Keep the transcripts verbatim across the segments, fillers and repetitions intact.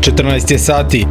četrnaest je sati.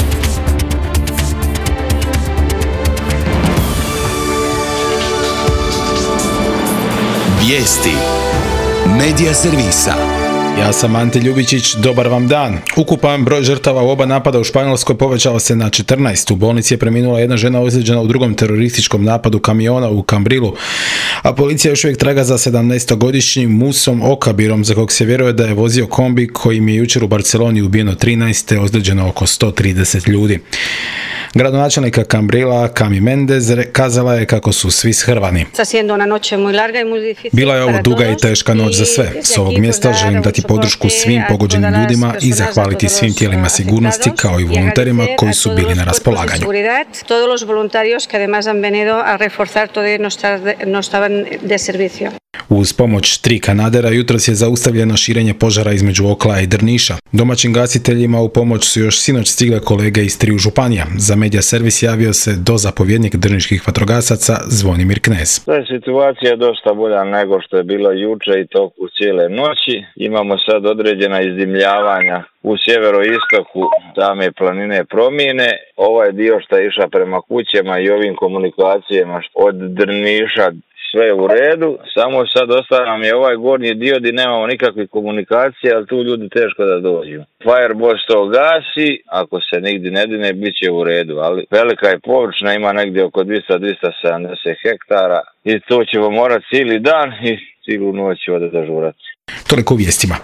Vijesti Medija servisa. Ja sam Ante Ljubičić, dobar vam dan. Ukupan broj žrtava u oba napada u Španjolskoj povećao se na četrnaest. U bolnici je preminula jedna žena ozlijeđena u drugom terorističkom napadu kamiona u Cambrilu, a policija još uvijek traga za sedamnaestogodišnjim Musom Okabirom, za kog se vjeruje da je vozio kombi kojim je jučer u Barceloni ubijeno trinaest te ozlijeđeno oko sto trideset ljudi. Gradonačelnika Cambrila, Cami Mendez, kazala je kako su svi shrvani. Bila je ovo duga i teška noć za sve. S ovog mjesta želim dati podršku svim pogođenim ljudima i zahvaliti svim tijelima sigurnosti kao i volonterima koji su bili na raspolaganju. Uz pomoć tri kanadera jutros je zaustavljeno širenje požara između Oklaja i Drniša. Domaćim gasiteljima u pomoć su još sinoć stigle kolege iz triju županija. Za Medija servis javio se dozapovjednik drniških vatrogasaca Zvonimir Knez. Situacija je dosta bolja nego što je bilo juče i toku cijele noći. Imamo sad određena izdimljavanja u sjeveroistoku same planine Promine. Ovaj dio što je išao prema kućama i ovim komunikacijama od Drniša sve u redu, samo sad ostane nam je ovaj gornji dio gdje nemamo nikakve komunikacije, ali tu ljudi teško da dođu. Fireboss to gasi, ako se nigdje ne dine, bit će u redu, ali velika je površina, ima negdje oko dvjesto do dvjesto sedamdeset hektara i to ćemo morati cijeli dan i cijelu noć ovdje dežurati. Toliko u vijestima.